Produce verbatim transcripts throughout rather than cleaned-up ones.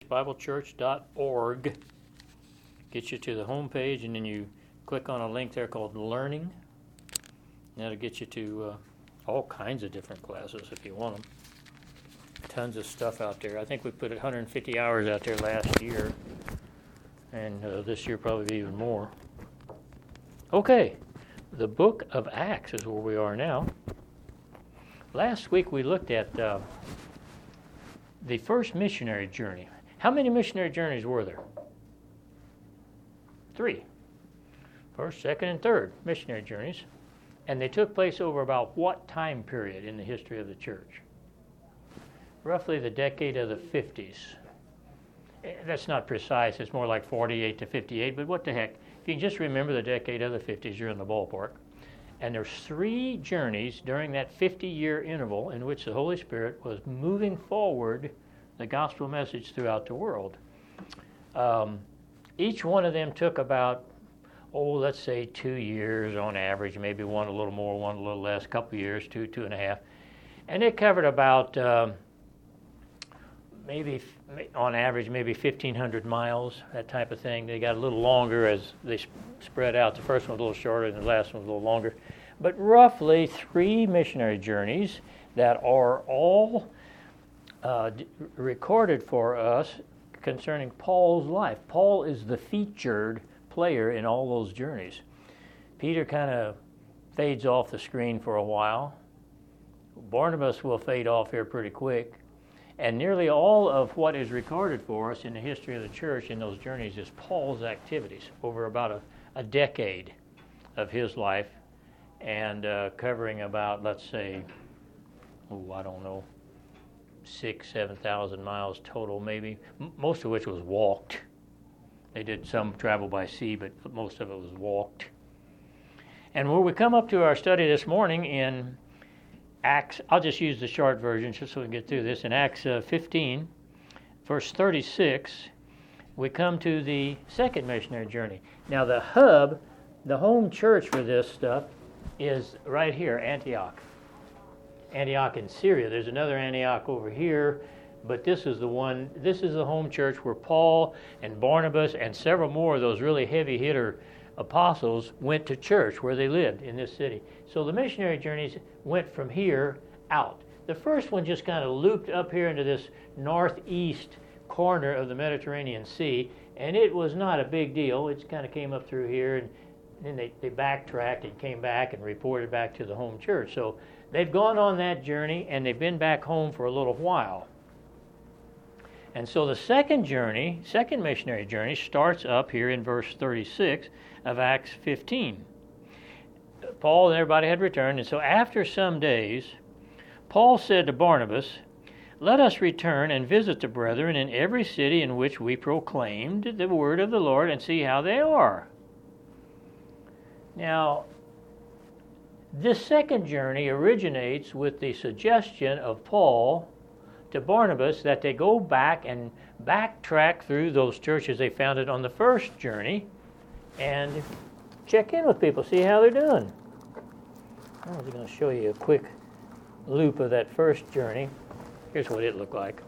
bible church dot org. Gets you to the home page, and then you click on a link there called Learning. That'll get you to uh, all kinds of different classes if you want them. Tons of stuff out there. I think we put one hundred fifty hours out there last year, and uh, this year probably even more. Okay, the book of Acts is where we are now. Last week we looked at uh, the first missionary journey. How many missionary journeys were there? Three. First, second, and third missionary journeys. And they took place over about what time period in the history of the church? Roughly the decade of the fifties. That's not precise. It's more like forty-eight to fifty-eight, but what the heck. If you can just remember the decade of the fifties, you're in the ballpark. And there's three journeys during that fifty-year interval in which the Holy Spirit was moving forward the gospel message throughout the world. Um, each one of them took about oh, let's say two years on average, maybe one a little more, one a little less, a couple years, two, two and a half. And it covered about um, maybe, on average, maybe fifteen hundred miles, that type of thing. They got a little longer as they sp- spread out. The first one was a little shorter and the last one was a little longer. But roughly three missionary journeys that are all uh, d- recorded for us concerning Paul's life. Paul is the featured player in all those journeys. Peter kind of fades off the screen for a while. Barnabas will fade off here pretty quick. And nearly all of what is recorded for us in the history of the church in those journeys is Paul's activities over about a, a decade of his life, and uh, covering about, let's say, oh, I don't know, six, seven thousand miles total maybe, M- most of which was walked. They did some travel by sea, but most of it was walked. And when we come up to our study this morning in Acts, I'll just use the short version just so we can get through this. In Acts uh, fifteen, verse thirty-six, we come to the second missionary journey. Now the hub, the home church for this stuff is right here, Antioch. Antioch in Syria. There's another Antioch over here. But this is the one, this is the home church where Paul and Barnabas and several more of those really heavy hitter apostles went to church where they lived in this city. So the missionary journeys went from here out. The first one just kind of looped up here into this northeast corner of the Mediterranean Sea, and it was not a big deal. It kind of came up through here, and then they, they backtracked and came back and reported back to the home church. So they've gone on that journey, and they've been back home for a little while. And so the second journey, second missionary journey, starts up here in verse thirty-six of Acts fifteen. Paul and everybody had returned, and so after some days, Paul said to Barnabas, "Let us return and visit the brethren in every city in which we proclaimed the word of the Lord and see how they are." Now, this second journey originates with the suggestion of Paul to Barnabas that they go back and backtrack through those churches they founded on the first journey and check in with people, see how they're doing. I was going to show you a quick loop of that first journey. Here's what it looked like.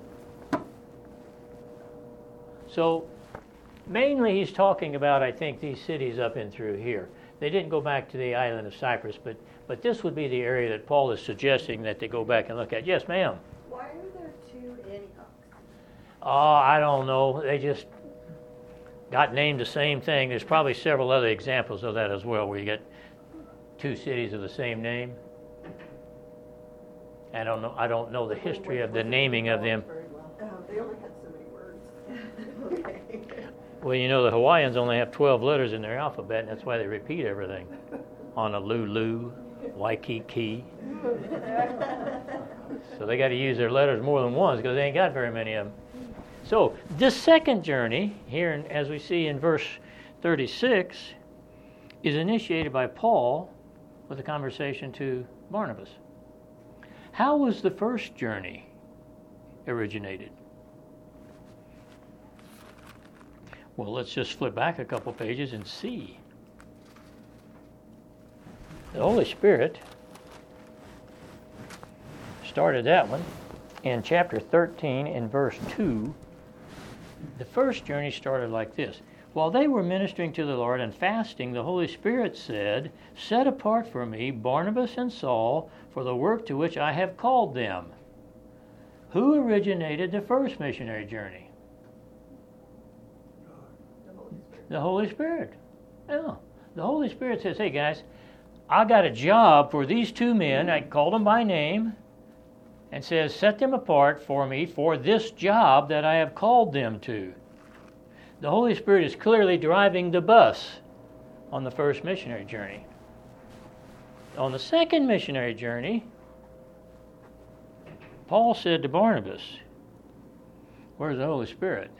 So mainly he's talking about, I think, these cities up and through here. They didn't go back to the island of Cyprus, but, but this would be the area that Paul is suggesting that they go back and look at. Yes, ma'am? Why are there two Antiochs? Oh, I don't know. They just got named the same thing. There's probably several other examples of that as well, where you get two cities of the same name. I don't know. I don't know the history of the naming of them. Oh, they only had so many words. Okay. Well, you know, the Hawaiians only have twelve letters in their alphabet, and that's why they repeat everything. Honolulu, Waikiki. So they got to use their letters more than once because they ain't got very many of them. So this second journey here, in, as we see in verse thirty-six, is initiated by Paul with a conversation to Barnabas. How was the first journey originated? Well, let's just flip back a couple pages and see. The Holy Spirit started that one in chapter thirteen in verse two The first journey started like this. While they were ministering to the Lord and fasting, the Holy Spirit said, "Set apart for me Barnabas and Saul for the work to which I have called them." Who originated the first missionary journey? The Holy Spirit. The Holy Spirit. Yeah. The Holy Spirit says, "Hey guys, I got a job for these two men." I called them by name and says, "Set them apart for me for this job that I have called them to." The Holy Spirit is clearly driving the bus on the first missionary journey. On the second missionary journey, Paul said to Barnabas, "Where's the Holy Spirit?"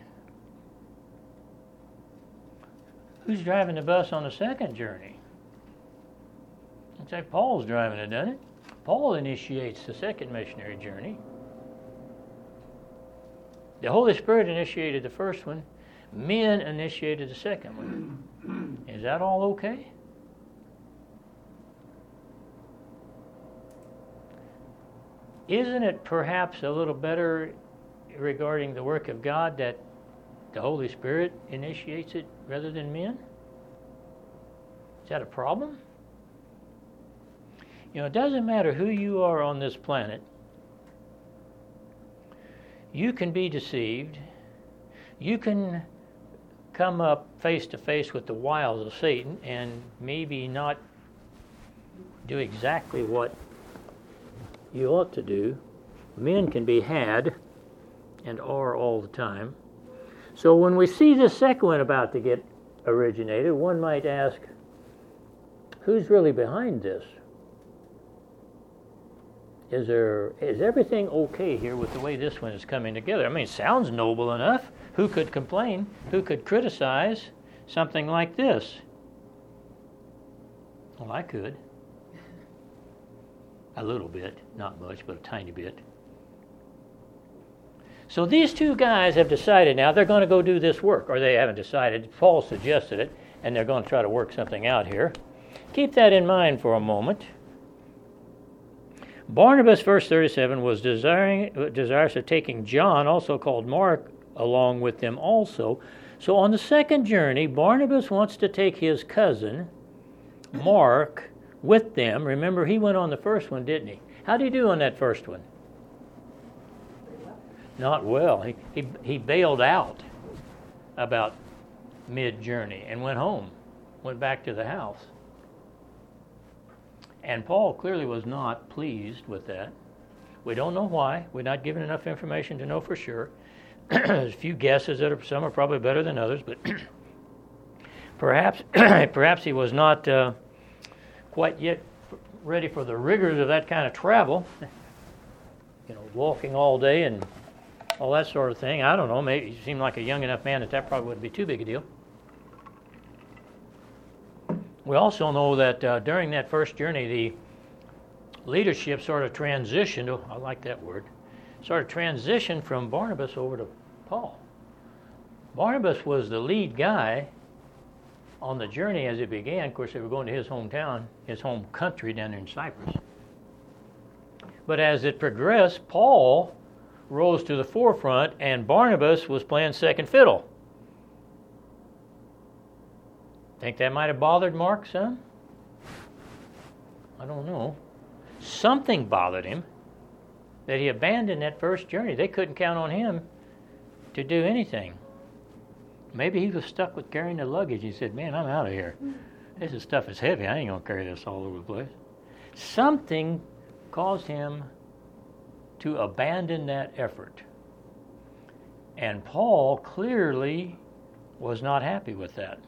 Who's driving the bus on the second journey? It's like Paul's driving it, doesn't it? Paul initiates the second missionary journey. The Holy Spirit initiated the first one. Men initiated the second one. Is that all okay? Isn't it perhaps a little better regarding the work of God that the Holy Spirit initiates it rather than men? Is that a problem? You know, it doesn't matter who you are on this planet. You can be deceived. You can come up face to face with the wiles of Satan and maybe not do exactly what you ought to do. Men can be had and are all the time. So when we see this second one about to get originated, one might ask, who's really behind this? Is there is everything okay here with the way this one is coming together? I mean, it sounds noble enough. Who could complain? Who could criticize something like this? Well, I could. A little bit, not much, but a tiny bit. So these two guys have decided now they're going to go do this work, or they haven't decided. Paul suggested it, and they're going to try to work something out here. Keep that in mind for a moment. Barnabas, verse thirty-seven, was desiring, desirous of taking John, also called Mark, along with them also. So on the second journey, Barnabas wants to take his cousin, Mark, with them. Remember, he went on the first one, didn't he? How did he do on that first one? Not well. He, he, he bailed out about mid-journey and went home, went back to the house. And Paul clearly was not pleased with that. We don't know why. We're not given enough information to know for sure. There's a few guesses that are, some are probably better than others, but perhaps perhaps he was not uh, quite yet ready for the rigors of that kind of travel. You know, walking all day and all that sort of thing. I don't know. Maybe he seemed like a young enough man that that probably wouldn't be too big a deal. We also know that uh, during that first journey, the leadership sort of transitioned, oh, I like that word, sort of transitioned from Barnabas over to Paul. Barnabas was the lead guy on the journey as it began. Of course, they were going to his hometown, his home country down there in Cyprus. But as it progressed, Paul rose to the forefront, and Barnabas was playing second fiddle. Think that might have bothered Mark some? I don't know. Something bothered him that he abandoned that first journey. They couldn't count on him to do anything. Maybe he was stuck with carrying the luggage. He said, man, I'm out of here. This is stuff is heavy. I ain't going to carry this all over the place. Something caused him to abandon that effort. And Paul clearly was not happy with that.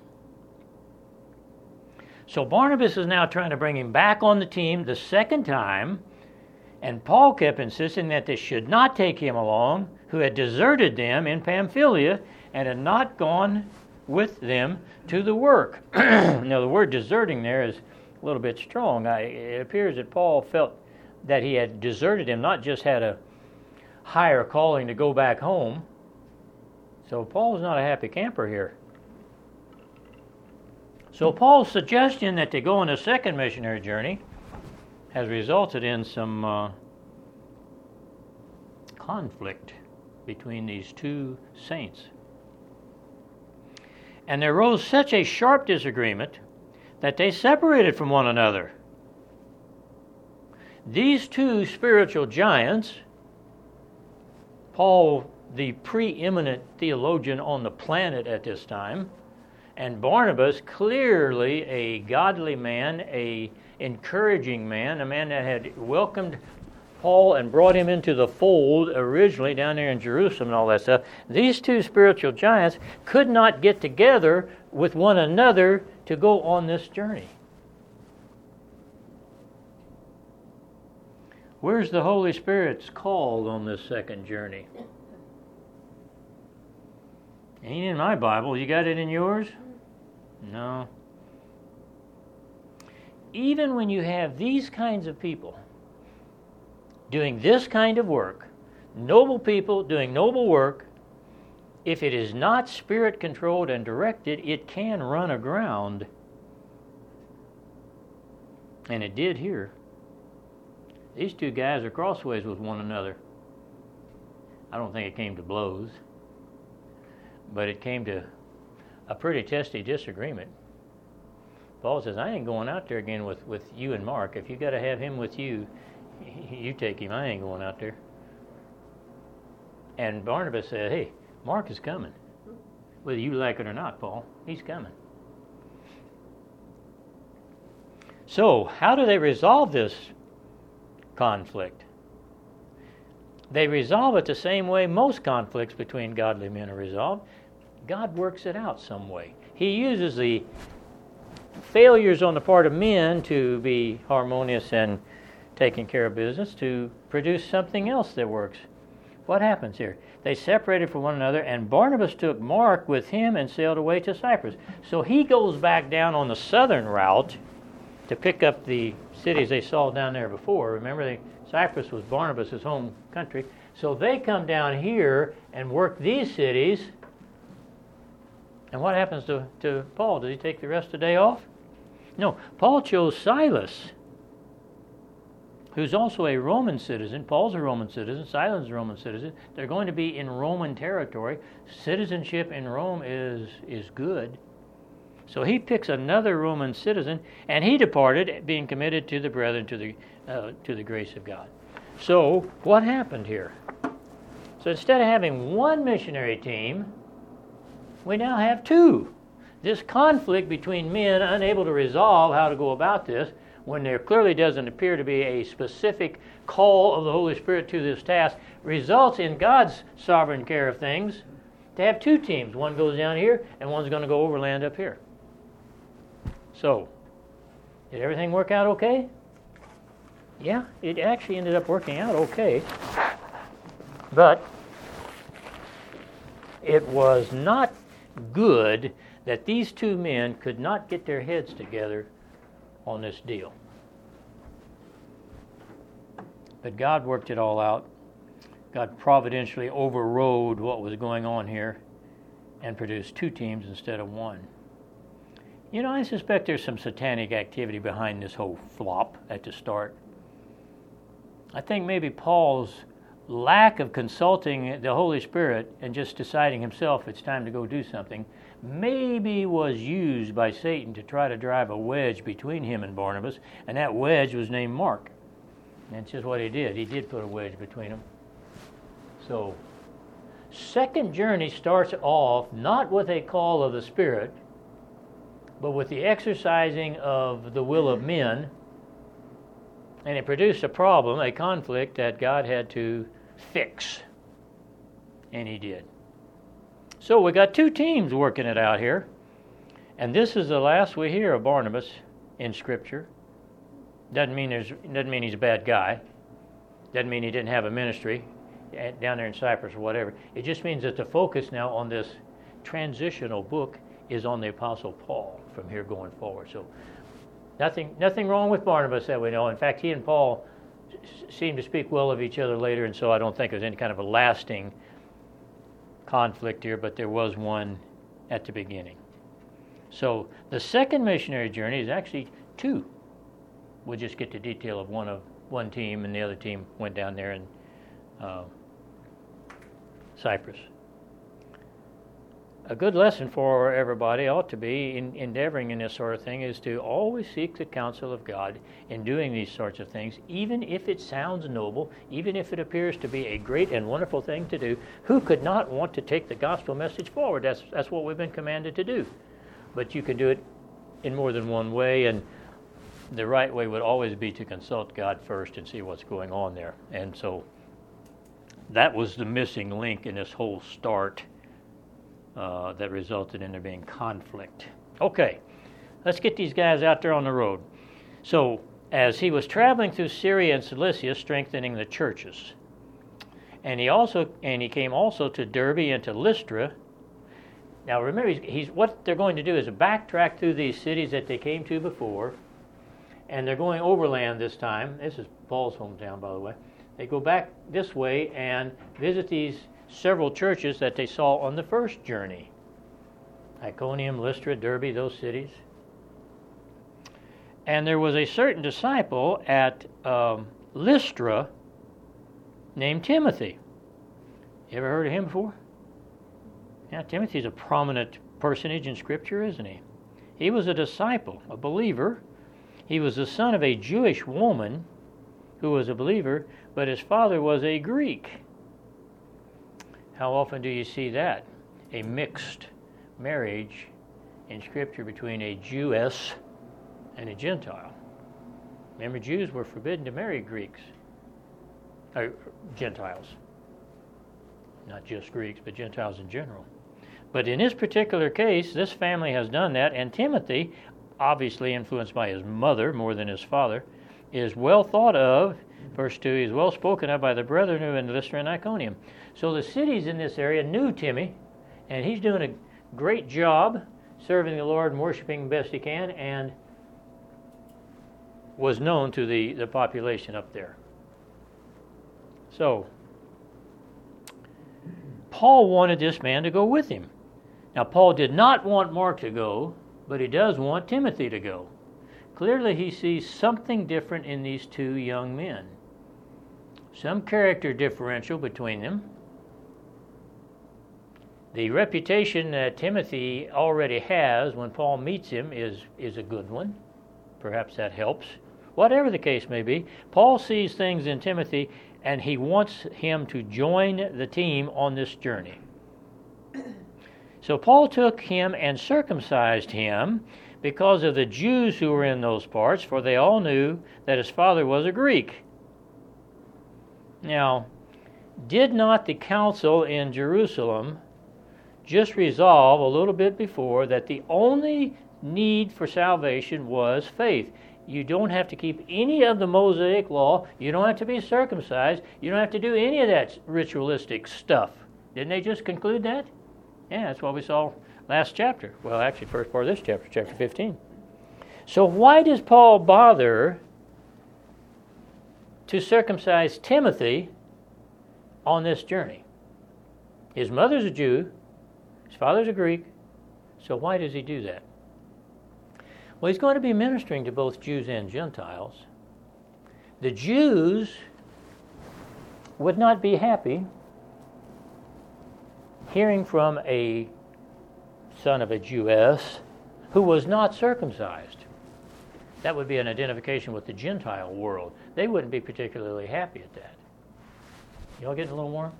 So Barnabas is now trying to bring him back on the team the second time, and Paul kept insisting that they should not take him along, who had deserted them in Pamphylia and had not gone with them to the work. Now, the word deserting there is a little bit strong. I, it appears that Paul felt that he had deserted him, not just had a higher calling to go back home. So Paul's not a happy camper here. So Paul's suggestion that they go on a second missionary journey has resulted in some uh, conflict between these two saints. And there arose such a sharp disagreement that they separated from one another. These two spiritual giants, Paul, the preeminent theologian on the planet at this time, and Barnabas, clearly a godly man, a encouraging man, a man that had welcomed Paul and brought him into the fold originally down there in Jerusalem and all that stuff. These two spiritual giants could not get together with one another to go on this journey. Where's the Holy Spirit's call on this second journey? Ain't in my Bible. You got it in yours? No. Even when you have these kinds of people doing this kind of work, noble people doing noble work, if it is not Spirit-controlled and directed, it can run aground. And it did here. These two guys are crossways with one another. I don't think it came to blows, but it came to a pretty testy disagreement. Paul says, I ain't going out there again with, with you and Mark. If you got to have him with you, you take him. I ain't going out there. And Barnabas said, hey, Mark is coming. Whether you like it or not, Paul, he's coming. So, how do they resolve this conflict? They resolve it the same way most conflicts between godly men are resolved. God works it out some way. He uses the failures on the part of men to be harmonious and taking care of business to produce something else that works. What happens here? They separated from one another, and Barnabas took Mark with him and sailed away to Cyprus. So he goes back down on the southern route to pick up the cities they saw down there before. Remember, they, Cyprus was Barnabas' home country. So they come down here and work these cities. And what happens to, to Paul? Does he take the rest of the day off? No. Paul chose Silas, who's also a Roman citizen. Paul's a Roman citizen. Silas is a Roman citizen. They're going to be in Roman territory. Citizenship in Rome is, is good. So he picks another Roman citizen, and he departed, being committed to the brethren, to the uh, to the grace of God. So what happened here? So instead of having one missionary team, we now have two. This conflict between men unable to resolve how to go about this, when there clearly doesn't appear to be a specific call of the Holy Spirit to this task, results in God's sovereign care of things to have two teams. One goes down here, and one's going to go overland up here. So, did everything work out okay? Yeah, it actually ended up working out okay. But it was not good that these two men could not get their heads together on this deal. But God worked it all out. God providentially overrode what was going on here and produced two teams instead of one. You know, I suspect there's some satanic activity behind this whole flop at the start. I think maybe Paul's lack of consulting the Holy Spirit and just deciding himself it's time to go do something maybe was used by Satan to try to drive a wedge between him and Barnabas, and that wedge was named Mark. And that's just what he did. He did put a wedge between them. So, second journey starts off not with a call of the Spirit, but with the exercising of the will of men, and it produced a problem, a conflict that God had to fix. And he did. So we got two teams working it out here. And this is the last we hear of Barnabas in Scripture. Doesn't mean there's doesn't mean he's a bad guy. Doesn't mean he didn't have a ministry down there in Cyprus or whatever. It just means that the focus now on this transitional book is on the Apostle Paul from here going forward. So nothing nothing wrong with Barnabas that we know. In fact, he and Paul seem to speak well of each other later, and so I don't think there's any kind of a lasting conflict here, but there was one at the beginning. So the second missionary journey is actually two. We'll just get the detail of one of one team, and the other team went down there in uh, Cyprus. a good lesson for everybody ought to be in endeavoring in this sort of thing is to always seek the counsel of God in doing these sorts of things, even if it sounds noble, even if it appears to be a great and wonderful thing to do. Who could not want to take the gospel message forward? That's, that's what we've been commanded to do. But you can do it in more than one way, and the right way would always be to consult God first and see what's going on there. And so that was the missing link in this whole start uh, that resulted in there being conflict. Okay, let's get these guys out there on the road. So as he was traveling through Syria and Cilicia, strengthening the churches, and he also and he came also to Derbe and to Lystra. Now remember, he's, he's what they're going to do is backtrack through these cities that they came to before, and they're going overland this time. This is Paul's hometown, by the way. They go back this way and visit these several churches that they saw on the first journey. Iconium, Lystra, Derbe, those cities. And there was a certain disciple at um, Lystra named Timothy. You ever heard of him before? Yeah, Timothy's a prominent personage in Scripture, isn't he? He was a disciple, a believer. He was the son of a Jewish woman who was a believer, but his father was a Greek. How often do you see that? A mixed marriage in Scripture between a Jewess and a Gentile. Remember, Jews were forbidden to marry Greeks, or Gentiles. Not just Greeks, but Gentiles in general. But in this particular case, this family has done that, and Timothy, obviously influenced by his mother more than his father, is well thought of. Verse two, he's well spoken of by the brethren who are in Lystra and Iconium. So the cities in this area knew Timmy, and he's doing a great job serving the Lord and worshiping best he can, and was known to the, the population up there. So Paul wanted this man to go with him. Now, Paul did not want Mark to go, but he does want Timothy to go. Clearly, he sees something different in these two young men. Some character differential between them. The reputation that Timothy already has when Paul meets him is, is a good one. Perhaps that helps. Whatever the case may be, Paul sees things in Timothy, and he wants him to join the team on this journey. So Paul took him and circumcised him because of the Jews who were in those parts, for they all knew that his father was a Greek. Now, did not the council in Jerusalem just resolve a little bit before that the only need for salvation was faith? You don't have to keep any of the Mosaic law. You don't have to be circumcised. You don't have to do any of that ritualistic stuff. Didn't they just conclude that? Yeah, that's what we saw last chapter. Well, actually, first part of this chapter, chapter fifteen. So why does Paul bother to circumcise Timothy on this journey? His mother's a Jew. His father's a Greek. So why does he do that? Well, he's going to be ministering to both Jews and Gentiles. The Jews would not be happy hearing from a son of a Jewess who was not circumcised. That would be an identification with the Gentile world. They wouldn't be particularly happy at that. Y'all getting a little warm?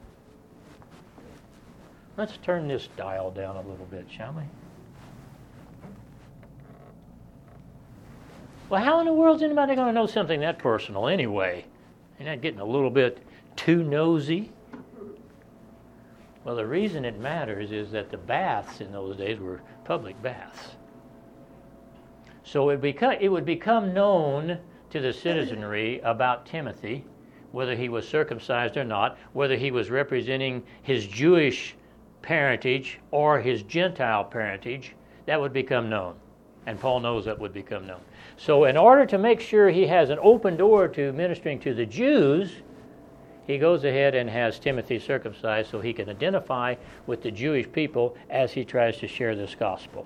Let's turn this dial down a little bit, shall we? Well, how in the world is anybody going to know something that personal anyway? Ain't that getting a little bit too nosy? Well, the reason it matters is that the baths in those days were public baths. So it, beca- it would become known to the citizenry about Timothy, whether he was circumcised or not, whether he was representing his Jewish parentage or his Gentile parentage. That would become known. And Paul knows that would become known. So in order to make sure he has an open door to ministering to the Jews, he goes ahead and has Timothy circumcised so he can identify with the Jewish people as he tries to share this gospel.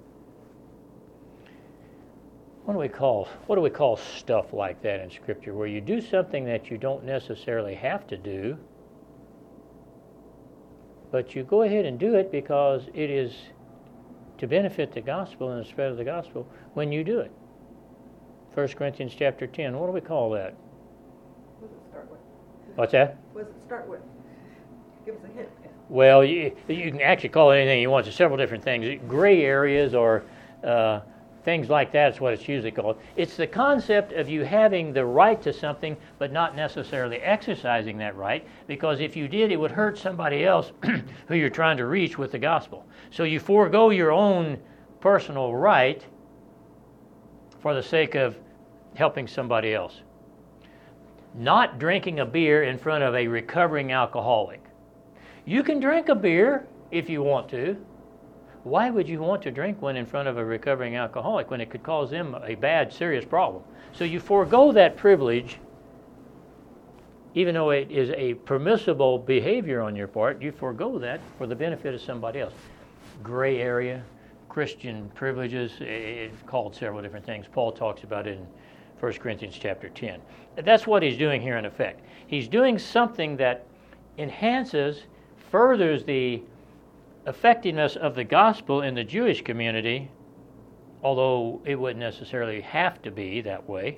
What do we call what do we call stuff like that in Scripture, where you do something that you don't necessarily have to do, but you go ahead and do it because it is to benefit the gospel and the spread of the gospel when you do it. First Corinthians chapter ten, what do we call that? What does it start with? What's that? What does it start with? Give us a hint. Well, you, you can actually call it anything you want. There's several different things. Gray areas or uh, things like that is what it's usually called. It's the concept of you having the right to something but not necessarily exercising that right, because if you did, it would hurt somebody else who you're trying to reach with the gospel. So you forego your own personal right for the sake of helping somebody else. Not drinking a beer in front of a recovering alcoholic. You can drink a beer if you want to. Why would you want to drink one in front of a recovering alcoholic when it could cause them a bad, serious problem? So you forego that privilege, even though it is a permissible behavior on your part, you forego that for the benefit of somebody else. Gray area, Christian privileges, it's called several different things. Paul talks about it in First Corinthians chapter ten. That's what he's doing here in effect. He's doing something that enhances, furthers the effectiveness of the gospel in the Jewish community, although it wouldn't necessarily have to be that way.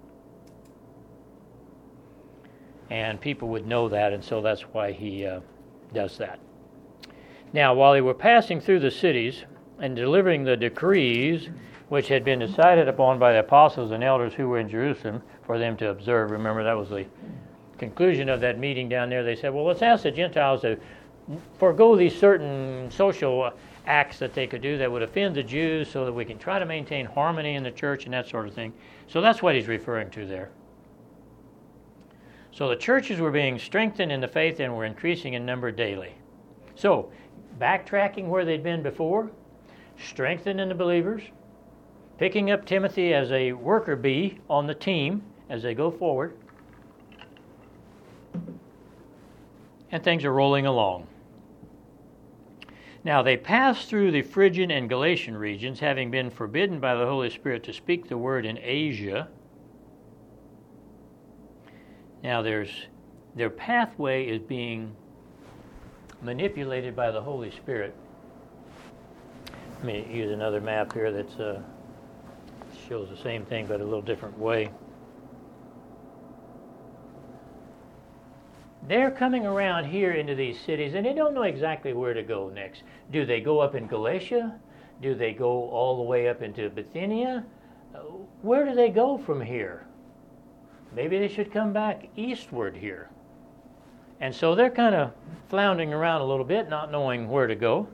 And people would know that, and so that's why he uh, does that. Now, while they were passing through the cities and delivering the decrees which had been decided upon by the apostles and elders who were in Jerusalem for them to observe, remember that was the conclusion of that meeting down there, they said, well, let's ask the Gentiles to forego these certain social acts that they could do that would offend the Jews so that we can try to maintain harmony in the church and that sort of thing. So that's what he's referring to there. So the churches were being strengthened in the faith and were increasing in number daily. So, backtracking where they'd been before, strengthening the believers, picking up Timothy as a worker bee on the team as they go forward, and things are rolling along. Now they passed through the Phrygian and Galatian regions, having been forbidden by the Holy Spirit to speak the word in Asia. Now there's their pathway is being manipulated by the Holy Spirit. Let me use another map here that uh, shows the same thing but a little different way. They're coming around here into these cities, and they don't know exactly where to go next. Do they go up in Galatia? Do they go all the way up into Bithynia? Uh, where do they go from here? Maybe they should come back eastward here. And so they're kind of floundering around a little bit, not knowing where to go.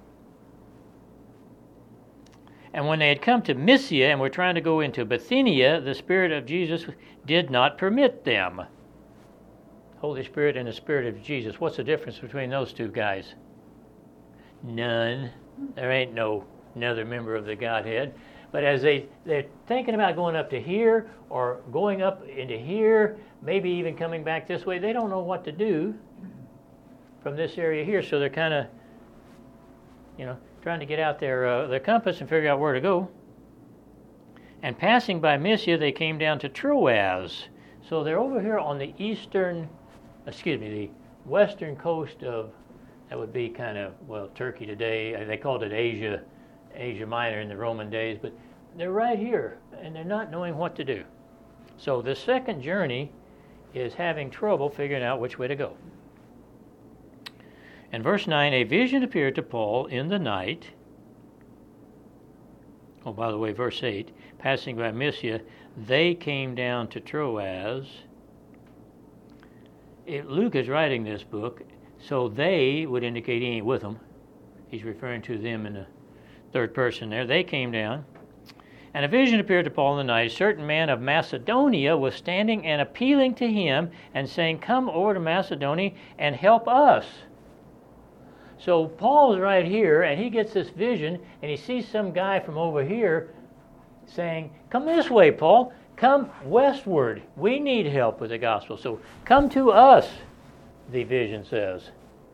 And when they had come to Mysia and were trying to go into Bithynia, the Spirit of Jesus did not permit them. Holy Spirit and the Spirit of Jesus. What's the difference between those two guys? None. There ain't no another member of the Godhead. But as they, they're thinking about going up to here or going up into here, maybe even coming back this way, they don't know what to do from this area here. So they're kind of, you know, trying to get out their, uh, their compass and figure out where to go. And passing by Mysia, they came down to Troas. So they're over here on the eastern, excuse me, the western coast of, that would be kind of, well, Turkey today. They called it Asia, Asia Minor in the Roman days, but they're right here, and they're not knowing what to do. So the second journey is having trouble figuring out which way to go. In verse nine, a vision appeared to Paul in the night. Oh, by the way, verse eight, passing by Mysia, they came down to Troas. It, Luke is writing this book, so they would indicate he ain't with them. He's referring to them in the third person there. They came down. And a vision appeared to Paul in the night. A certain man of Macedonia was standing and appealing to him and saying, come over to Macedonia and help us. So Paul's right here, and he gets this vision, and he sees some guy from over here saying, come this way, Paul. Come westward. We need help with the gospel. So come to us, the vision says.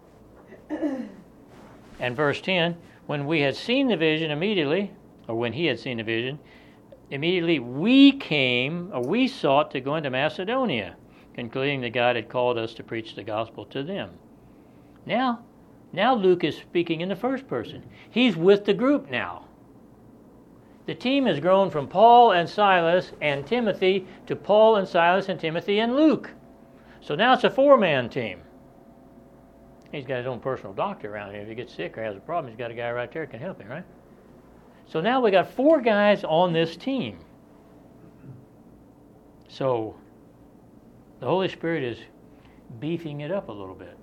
And verse ten, when we had seen the vision immediately, or when he had seen the vision, immediately we came, or we sought to go into Macedonia, concluding that God had called us to preach the gospel to them. Now, Now Luke is speaking in the first person. He's with the group now. The team has grown from Paul and Silas and Timothy to Paul and Silas and Timothy and Luke. So now it's a four-man team. He's got his own personal doctor around here. If he gets sick or has a problem, he's got a guy right there who can help him, right? So now we got four guys on this team. So the Holy Spirit is beefing it up a little bit.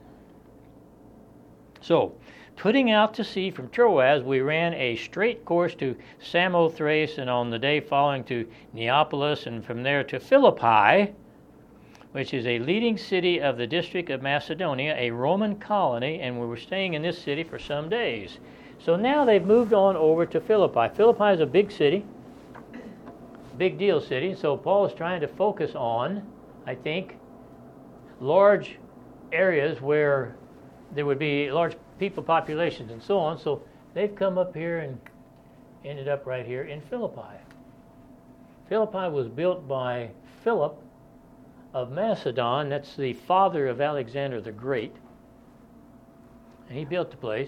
So, putting out to sea from Troas, we ran a straight course to Samothrace, and on the day following to Neapolis, and from there to Philippi, which is a leading city of the district of Macedonia, a Roman colony, and we were staying in this city for some days. So now they've moved on over to Philippi. Philippi is a big city, big deal city, so Paul is trying to focus on, I think, large areas where there would be large people populations and so on. So they've come up here and ended up right here in Philippi. Philippi was built by Philip of Macedon. That's the father of Alexander the Great. And he built the place.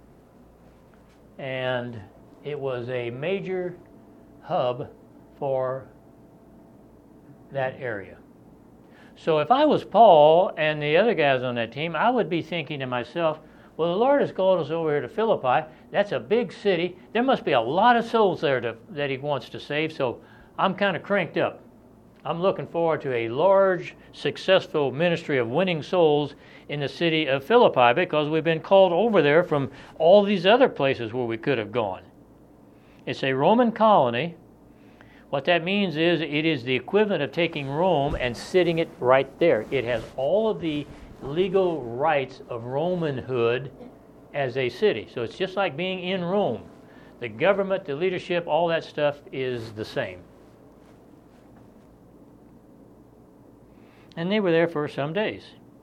And it was a major hub for that area. So if I was Paul and the other guys on that team, I would be thinking to myself, well, the Lord has called us over here to Philippi. That's a big city. There must be a lot of souls there to, that he wants to save, so I'm kind of cranked up. I'm looking forward to a large, successful ministry of winning souls in the city of Philippi because we've been called over there from all these other places where we could have gone. It's a Roman colony. What that means is it is the equivalent of taking Rome and sitting it right there. It has all of the legal rights of Romanhood as a city. So it's just like being in Rome. The government, the leadership, all that stuff is the same. And they were there for some days.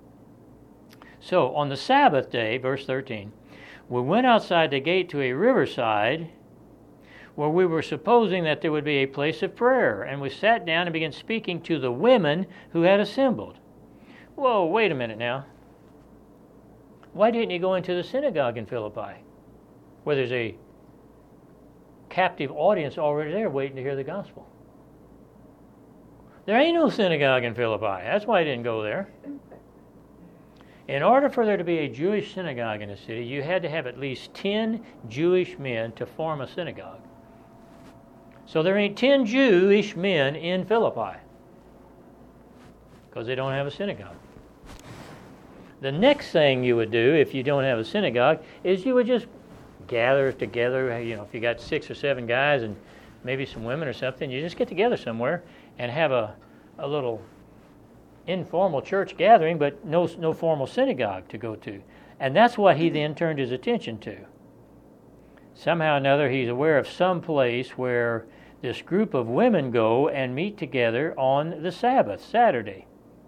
So on the Sabbath day, verse thirteen, we went outside the gate to a riverside where we were supposing that there would be a place of prayer, and we sat down and began speaking to the women who had assembled. Whoa, wait a minute now. Why didn't you go into the synagogue in Philippi, where there's a captive audience already there waiting to hear the gospel? There ain't no synagogue in Philippi. That's why I didn't go there. In order for there to be a Jewish synagogue in the city, you had to have at least ten Jewish men to form a synagogue. So there ain't ten Jewish men in Philippi because they don't have a synagogue. The next thing you would do if you don't have a synagogue is you would just gather together. You know, if you got six or seven guys and maybe some women or something, you just get together somewhere and have a, a little informal church gathering, but no, no formal synagogue to go to. And that's what he then turned his attention to. Somehow or another, he's aware of some place where this group of women go and meet together on the Sabbath, Saturday.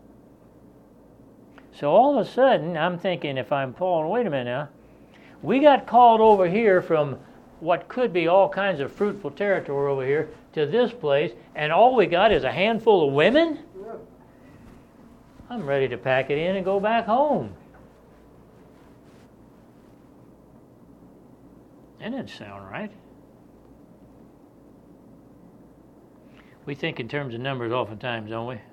So all of a sudden, I'm thinking, if I'm Paul, wait a minute now, we got called over here from what could be all kinds of fruitful territory over here to this place, and all we got is a handful of women? I'm ready to pack it in and go back home. That doesn't sound right. We think in terms of numbers oftentimes, don't we?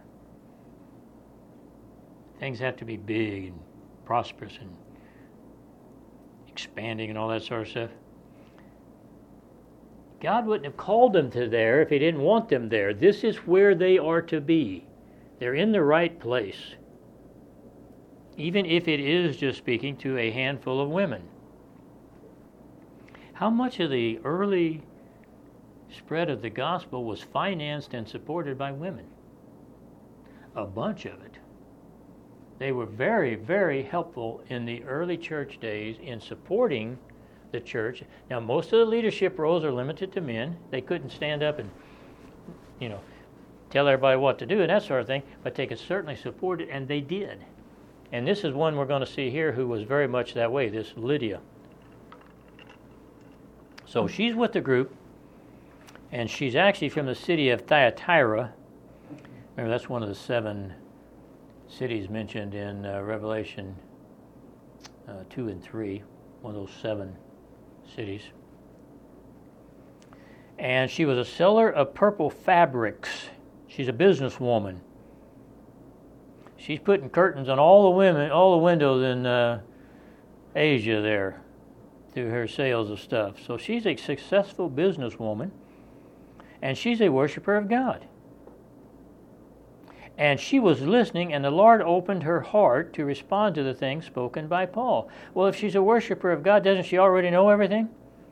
Things have to be big and prosperous and expanding and all that sort of stuff. God wouldn't have called them to there if he didn't want them there. This is where they are to be. They're in the right place, even if it is just speaking to a handful of women. How much of the early spread of the gospel was financed and supported by women? A bunch of it. They were very, very helpful in the early church days in supporting the church. Now, most of the leadership roles are limited to men. They couldn't stand up and, you know, tell everybody what to do and that sort of thing, but they could certainly support it, and they did. And this is one we're going to see here who was very much that way, this Lydia. So she's with the group, and she's actually from the city of Thyatira. Remember, that's one of the seven cities mentioned in uh, Revelation uh, two and three, one of those seven cities. And she was a seller of purple fabrics. She's a businesswoman. She's putting curtains on all the women, all the windows in uh, Asia there through her sales of stuff. So she's a successful businesswoman, and she's a worshiper of God. And she was listening, and the Lord opened her heart to respond to the things spoken by Paul. Well, if she's a worshiper of God, doesn't she already know everything?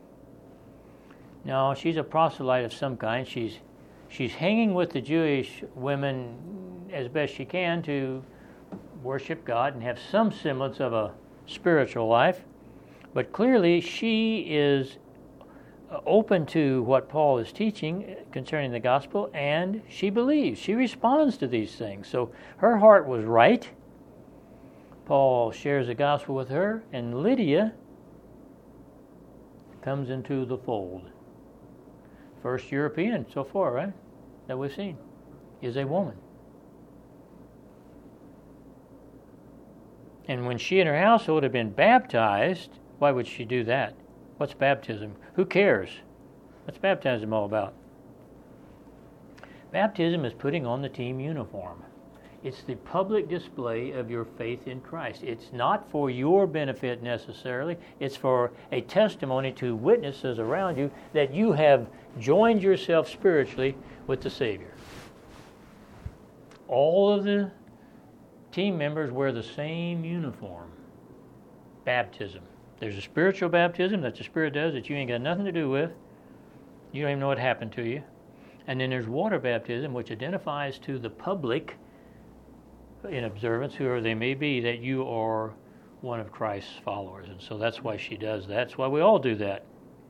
No, she's a proselyte of some kind. She's she's hanging with the Jewish women as best she can to worship God and have some semblance of a spiritual life. But clearly she is open to what Paul is teaching concerning the gospel, and she believes. She responds to these things. So her heart was right. Paul shares the gospel with her, and Lydia comes into the fold. First European so far, right, that we've seen, is a woman. And when she and her household had been baptized, why would she do that? What's baptism? Who cares? What's baptism all about? Baptism is putting on the team uniform. It's the public display of your faith in Christ. It's not for your benefit necessarily. It's for a testimony to witnesses around you that you have joined yourself spiritually with the Savior. All of the team members wear the same uniform. Baptism. There's a spiritual baptism that the Spirit does that you ain't got nothing to do with. You don't even know what happened to you. And then there's water baptism, which identifies to the public in observance, whoever they may be, that you are one of Christ's followers. And so that's why she does that. That's why we all do that.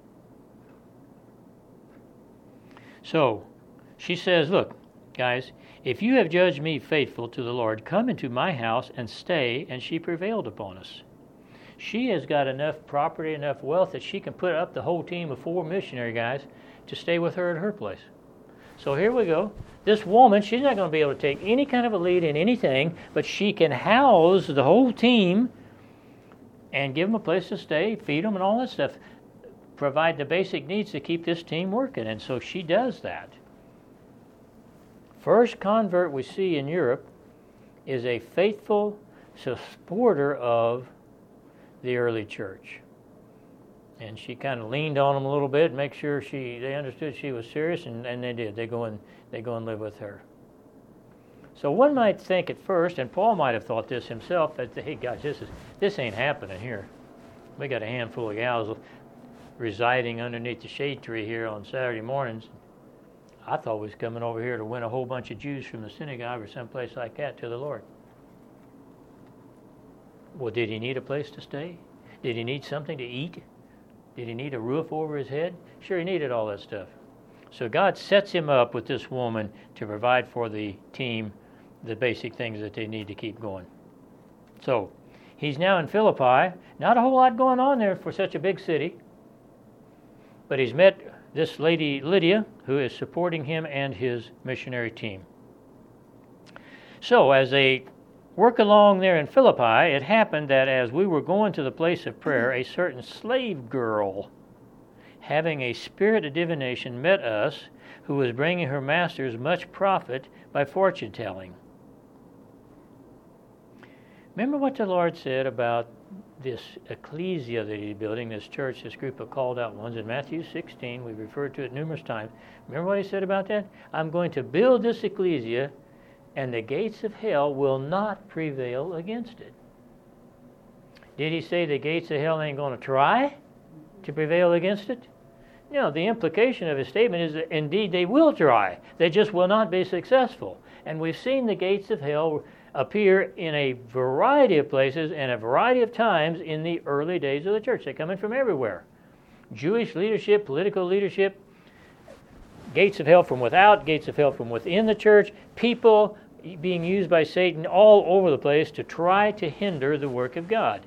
So she says, look, guys, if you have judged me faithful to the Lord, come into my house and stay. And she prevailed upon us. She has got enough property, enough wealth that she can put up the whole team of four missionary guys to stay with her at her place. So here we go. This woman, she's not going to be able to take any kind of a lead in anything, but she can house the whole team and give them a place to stay, feed them and all that stuff, provide the basic needs to keep this team working. And so she does that. First convert we see in Europe is a faithful supporter of the early church. And she kind of leaned on them a little bit, make sure she they understood she was serious, and, and they did. They go and they go and live with her. So one might think at first, and Paul might have thought this himself, that hey guys, this is this ain't happening here. We got a handful of gals residing underneath the shade tree here on Saturday mornings. I thought we was coming over here to win a whole bunch of Jews from the synagogue or someplace like that to the Lord. Well, did he need a place to stay? Did he need something to eat? Did he need a roof over his head? Sure, he needed all that stuff. So God sets him up with this woman to provide for the team the basic things that they need to keep going. So he's now in Philippi. Not a whole lot going on there for such a big city. But he's met this lady Lydia, who is supporting him and his missionary team. So as they work along there in Philippi, it happened that as we were going to the place of prayer, a certain slave girl, having a spirit of divination, met us, who was bringing her masters much profit by fortune telling. Remember what the Lord said about this ecclesia that he's building, this church, this group of called out ones in Matthew sixteen. We've referred to it numerous times. Remember what he said about that? I'm going to build this ecclesia, and the gates of hell will not prevail against it. Did he say the gates of hell ain't going to try to prevail against it? No, the implication of his statement is that indeed they will try. They just will not be successful. And we've seen the gates of hell appear in a variety of places and a variety of times in the early days of the church. They're coming from everywhere. Jewish leadership, political leadership, gates of hell from without, gates of hell from within the church, people being used by Satan all over the place to try to hinder the work of God.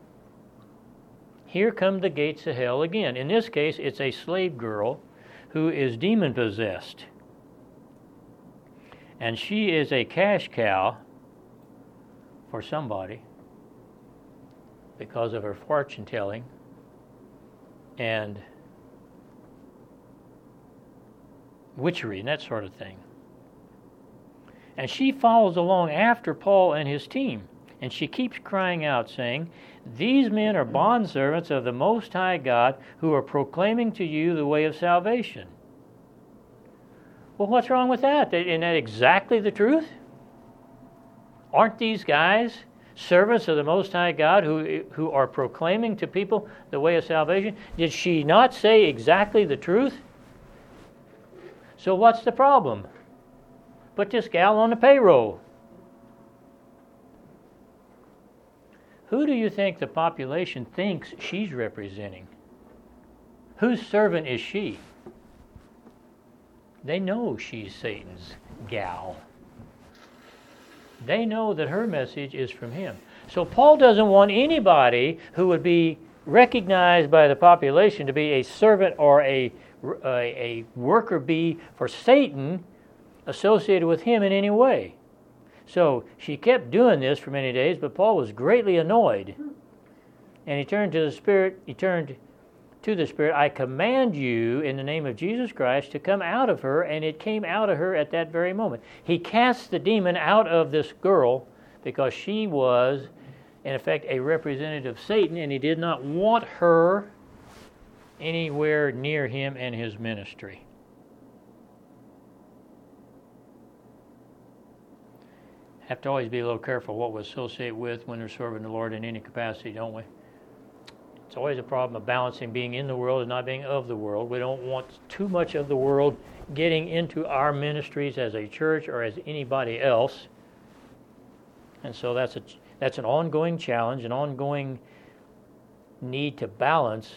Here come the gates of hell again. In this case, it's a slave girl who is demon-possessed. And she is a cash cow for somebody. because of her fortune telling and witchery and that sort of thing. And she follows along after Paul and his team. And she keeps crying out, saying, "These men are bondservants of the Most High God who are proclaiming to you the way of salvation." Well, what's wrong with that? Isn't that exactly the truth? Aren't these guys servants of the Most High God who, who are proclaiming to people the way of salvation? Did she not say exactly the truth? So what's the problem? Put this gal on the payroll. Who do you think the population thinks she's representing? Whose servant is she? They know she's Satan's gal. They know that her message is from him. So Paul doesn't want anybody who would be recognized by the population to be a servant or a, a, a worker bee for Satan associated with him in any way. So she kept doing this for many days, but Paul was greatly annoyed. And he turned to the Spirit, he turned to the Spirit, "I command you in the name of Jesus Christ to come out of her," and it came out of her at that very moment. He cast the demon out of this girl because she was, in effect, a representative of Satan, and he did not want her anywhere near him and his ministry. Have to always be a little careful what we associate with when we're serving the Lord in any capacity, don't we? It's always a problem of balancing being in the world and not being of the world. We don't want too much of the world getting into our ministries as a church or as anybody else. And so that's a that's an ongoing challenge, an ongoing need to balance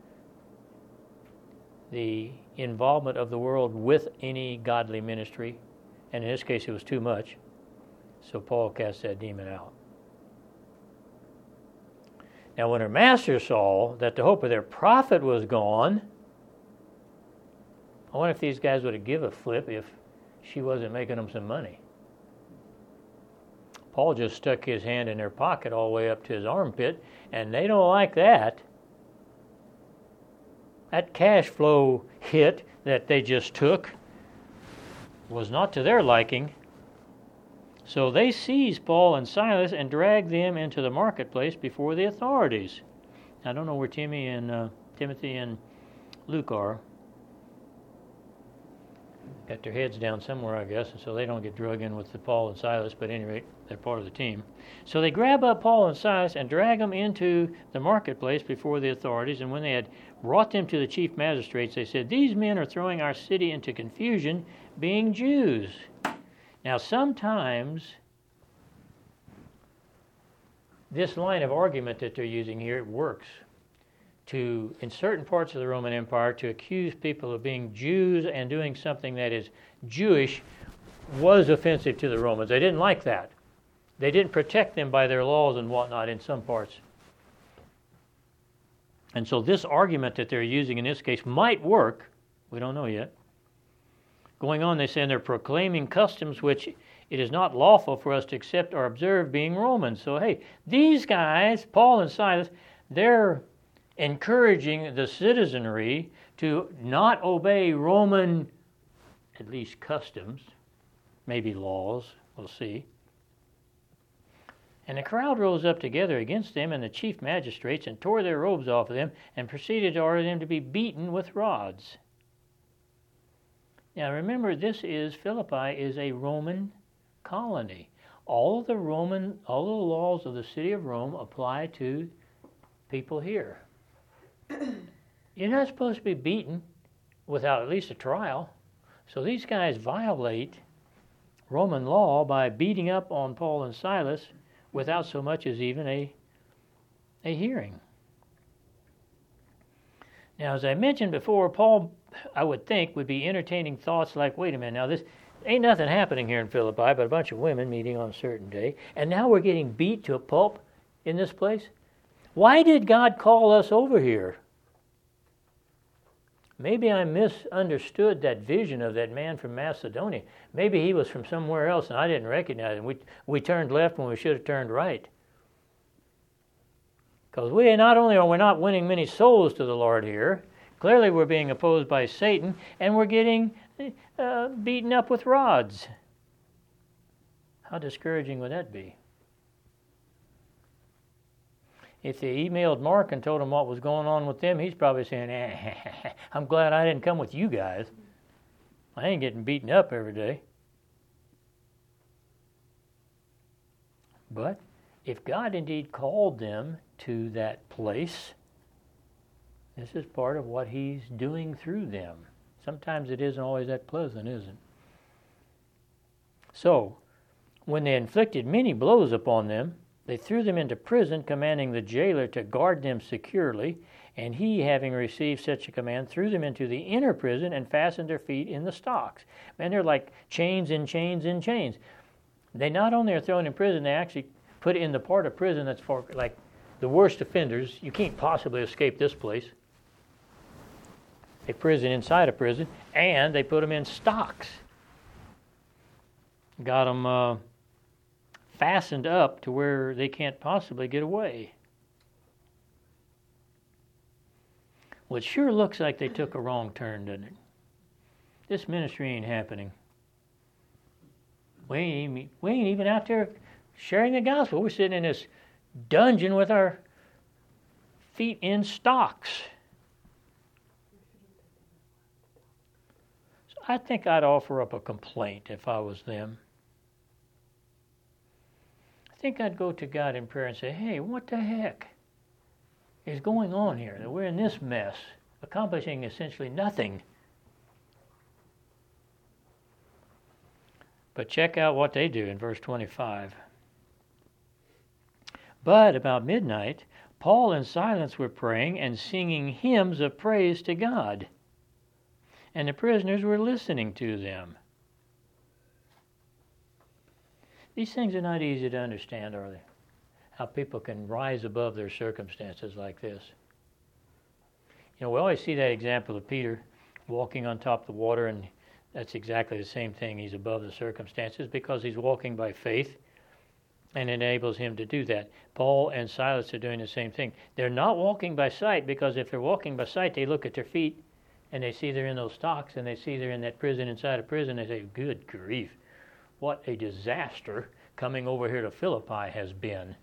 the involvement of the world with any godly ministry. And in this case, it was too much. So Paul cast that demon out. Now when her master saw that the hope of their profit was gone, I wonder if these guys would have given a flip if she wasn't making them some money. Paul just stuck his hand in their pocket all the way up to his armpit, and they don't like that. That cash flow hit that they just took was not to their liking. So they seized Paul and Silas and dragged them into the marketplace before the authorities. I don't know where Timmy and uh, Timothy and Luke are. Got their heads down somewhere, I guess, and so they don't get drug in with the Paul and Silas, but at any rate, they're part of the team. So they grab up Paul and Silas and drag them into the marketplace before the authorities, and when they had brought them to the chief magistrates, they said, "These men are throwing our city into confusion, being Jews." Now, sometimes this line of argument that they're using here, it works to, in certain parts of the Roman Empire, to accuse people of being Jews and doing something that is Jewish was offensive to the Romans. They didn't like that. They didn't protect them by their laws and whatnot in some parts. And so this argument that they're using in this case might work. We don't know yet. Going on, they say, and they're proclaiming customs which it is not lawful for us to accept or observe, being Romans. So, hey, these guys, Paul and Silas, they're encouraging the citizenry to not obey Roman, at least customs, maybe laws, we'll see. And the crowd rose up together against them and the chief magistrates and tore their robes off of them and proceeded to order them to be beaten with rods. Now remember, this is, Philippi is a Roman colony. All of the Roman, all the laws of the city of Rome apply to people here. You're not supposed to be beaten without at least a trial. So these guys violate Roman law by beating up on Paul and Silas without so much as even a, a hearing. Now, as I mentioned before, Paul, I would think, would be entertaining thoughts like, wait a minute, now this ain't nothing happening here in Philippi but a bunch of women meeting on a certain day, and now we're getting beat to a pulp in this place? Why did God call us over here? Maybe I misunderstood that vision of that man from Macedonia. Maybe he was from somewhere else and I didn't recognize him. We, we turned left when we should have turned right. Because we not only are we not winning many souls to the Lord here, clearly we're being opposed by Satan, and we're getting uh, beaten up with rods. How discouraging would that be? If they emailed Mark and told him what was going on with them, he's probably saying, eh, I'm glad I didn't come with you guys. I ain't getting beaten up every day. But if God indeed called them to that place, this is part of what He's doing through them. Sometimes it isn't always that pleasant, is it? So, when they inflicted many blows upon them, they threw them into prison, commanding the jailer to guard them securely. And he, having received such a command, threw them into the inner prison and fastened their feet in the stocks. Man, they're like chains and chains and chains. They not only are thrown in prison, they actually put in the part of prison that's for like the worst offenders. You can't possibly escape this place. A prison inside a prison, and they put them in stocks. Got them uh, fastened up to where they can't possibly get away. Well, it sure looks like they took a wrong turn, doesn't it? This ministry ain't happening. We ain't even, we ain't even out there sharing the gospel. We're sitting in this dungeon with our feet in stocks. So I think I'd offer up a complaint if I was them. I think I'd go to God in prayer and say, hey, what the heck is going on here? That we're in this mess, accomplishing essentially nothing. But check out what they do in verse twenty-five. But about midnight, Paul and Silas were praying and singing hymns of praise to God, and the prisoners were listening to them. These things are not easy to understand, are they? How people can rise above their circumstances like this. You know, we always see that example of Peter walking on top of the water, and that's exactly the same thing. He's above the circumstances because he's walking by faith, and enables him to do that. Paul and Silas are doing the same thing. They're not walking by sight, because if they're walking by sight, they look at their feet, and they see they're in those stocks, and they see they're in that prison inside a prison. They say, good grief, what a disaster coming over here to Philippi has been.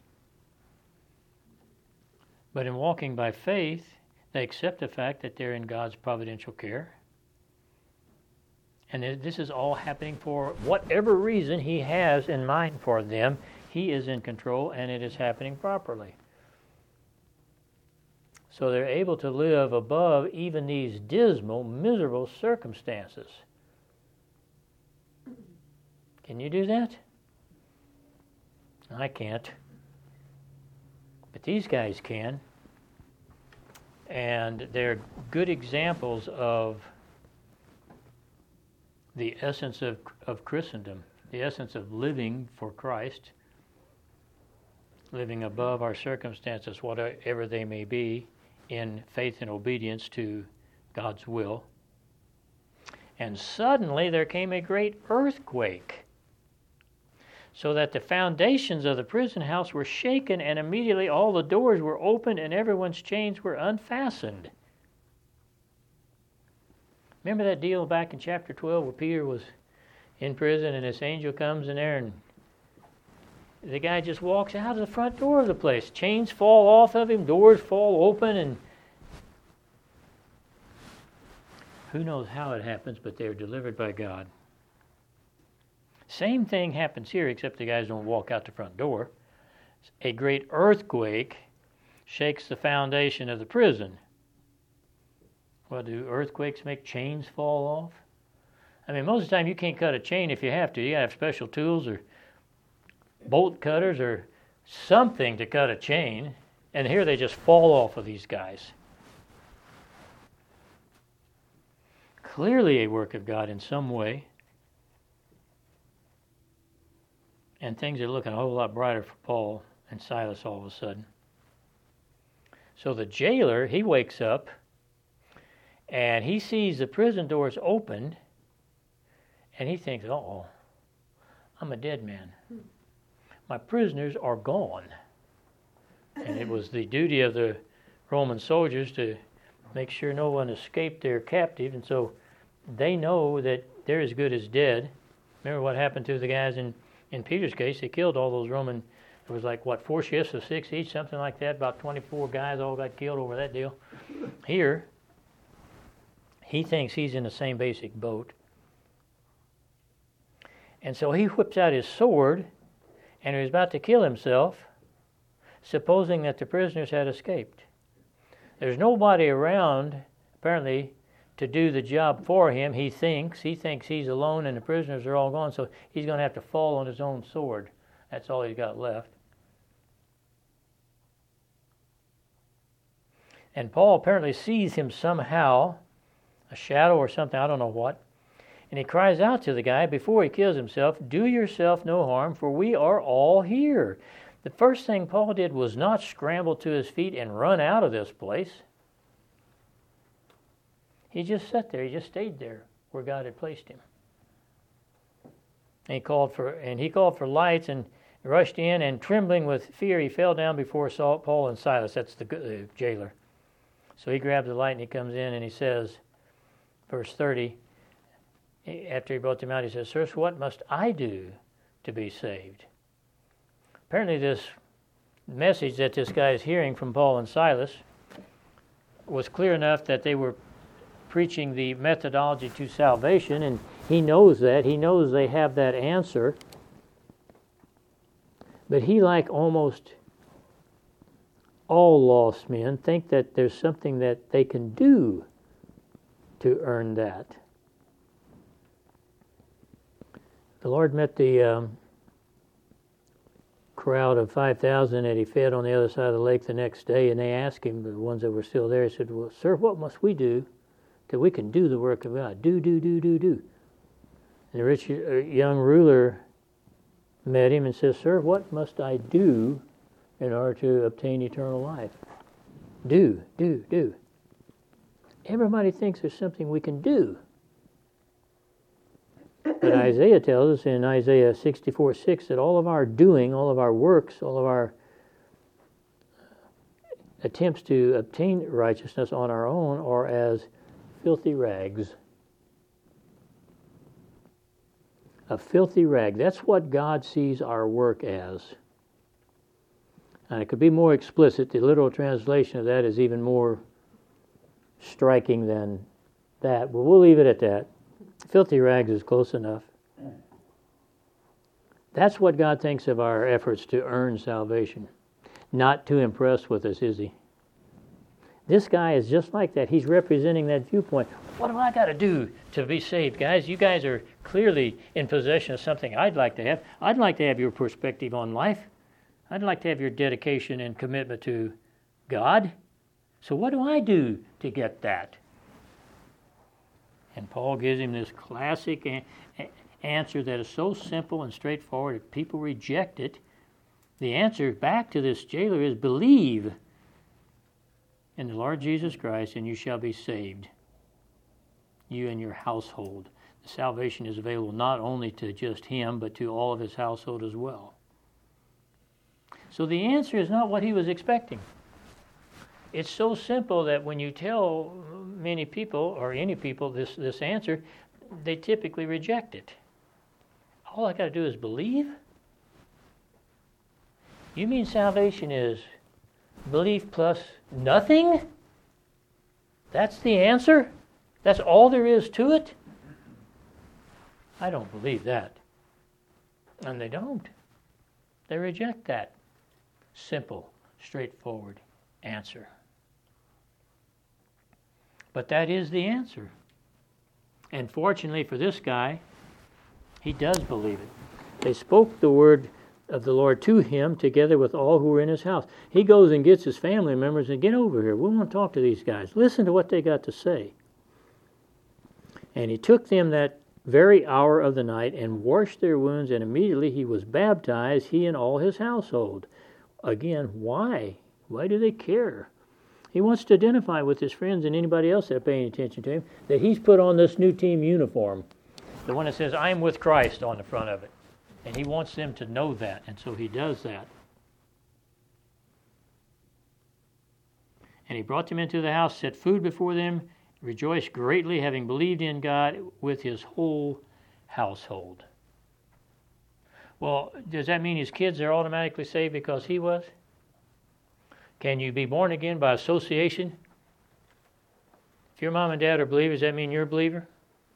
But in walking by faith, they accept the fact that they're in God's providential care. And this is all happening for whatever reason He has in mind for them. He is in control, and it is happening properly. So they're able to live above even these dismal, miserable circumstances. Can you do that? I can't. But these guys can. And they're good examples of the essence of, of Christendom, the essence of living for Christ, living above our circumstances, whatever they may be, in faith and obedience to God's will. And suddenly there came a great earthquake, so that the foundations of the prison house were shaken, and immediately all the doors were opened and everyone's chains were unfastened. Remember that deal back in chapter twelve where Peter was in prison and this angel comes in there and the guy just walks out of the front door of the place. Chains fall off of him, doors fall open, and who knows how it happens, but they're delivered by God. Same thing happens here, except the guys don't walk out the front door. A great earthquake shakes the foundation of the prison. Well, do earthquakes make chains fall off? I mean, most of the time you can't cut a chain if you have to. You gotta have special tools or bolt cutters or something to cut a chain. And here they just fall off of these guys. Clearly a work of God in some way. And things are looking a whole lot brighter for Paul and Silas all of a sudden. So the jailer, he wakes up and he sees the prison doors opened and he thinks, uh-oh, I'm a dead man. My prisoners are gone. And it was the duty of the Roman soldiers to make sure no one escaped their captive, and so they know that they're as good as dead. Remember what happened to the guys in, in Peter's case? They killed all those Roman, it was like, what, four shifts of six each, something like that. About twenty-four guys all got killed over that deal. Here, he thinks he's in the same basic boat. And so he whips out his sword, and he was about to kill himself, supposing that the prisoners had escaped. There's nobody around, apparently, to do the job for him. He thinks, he thinks he's alone and the prisoners are all gone, so he's going to have to fall on his own sword. That's all he's got left. And Paul apparently sees him somehow, a shadow or something, I don't know what, and he cries out to the guy before he kills himself, "Do yourself no harm, for we are all here." The first thing Paul did was not scramble to his feet and run out of this place. He just sat there. He just stayed there where God had placed him. And he called for, and he called for lights and rushed in, and trembling with fear, he fell down before Saul, Paul and Silas. That's the, the jailer. So he grabs the light and he comes in and he says, verse thirty, after he brought them out, he says, "Sirs, what must I do to be saved?" Apparently this message that this guy is hearing from Paul and Silas was clear enough that they were preaching the methodology to salvation, and he knows that. He knows they have that answer. But he, like almost all lost men, think that there's something that they can do to earn that. The Lord met the um, crowd of five thousand that he fed on the other side of the lake the next day, and they asked him, the ones that were still there, he said, "Well, sir, what must we do that we can do the work of God?" Do, do, do, do, do. And the rich young ruler met him and says, "Sir, what must I do in order to obtain eternal life?" Do, do, do. Everybody thinks there's something we can do. But Isaiah tells us in Isaiah sixty-four six that all of our doing, all of our works, all of our attempts to obtain righteousness on our own are as filthy rags. A filthy rag. That's what God sees our work as. And it could be more explicit. The literal translation of that is even more striking than that. But we'll leave it at that. Filthy rags is close enough. That's what God thinks of our efforts to earn salvation. Not too impressed with us, is he? This guy is just like that. He's representing that viewpoint. What do I got to do to be saved, guys? You guys are clearly in possession of something I'd like to have. I'd like to have your perspective on life. I'd like to have your dedication and commitment to God. So what do I do to get that? And Paul gives him this classic a- a- answer that is so simple and straightforward. If people reject it, the answer back to this jailer is believe in the Lord Jesus Christ and you shall be saved, you and your household. The salvation is available not only to just him, but to all of his household as well. So the answer is not what he was expecting. It's so simple that when you tell many people, or any people, this, this answer, they typically reject it. All I got to do is believe? You mean salvation is belief plus nothing? That's the answer? That's all there is to it? I don't believe that. And they don't. They reject that simple, straightforward answer. But that is the answer. And fortunately for this guy, he does believe it. They spoke the word of the Lord to him together with all who were in his house. He goes and gets his family members and get over here. We want to talk to these guys. Listen to what they got to say. And he took them that very hour of the night and washed their wounds, and immediately he was baptized, he and all his household. Again, why? Why do they care? He wants to identify with his friends and anybody else that are paying attention to him that he's put on this new team uniform, the one that says, "I'm with Christ" on the front of it. And he wants them to know that, and so he does that. And he brought them into the house, set food before them, rejoiced greatly, having believed in God with his whole household. Well, does that mean his kids are automatically saved because he was? Can you be born again by association? If your mom and dad are believers, does that mean you're a believer?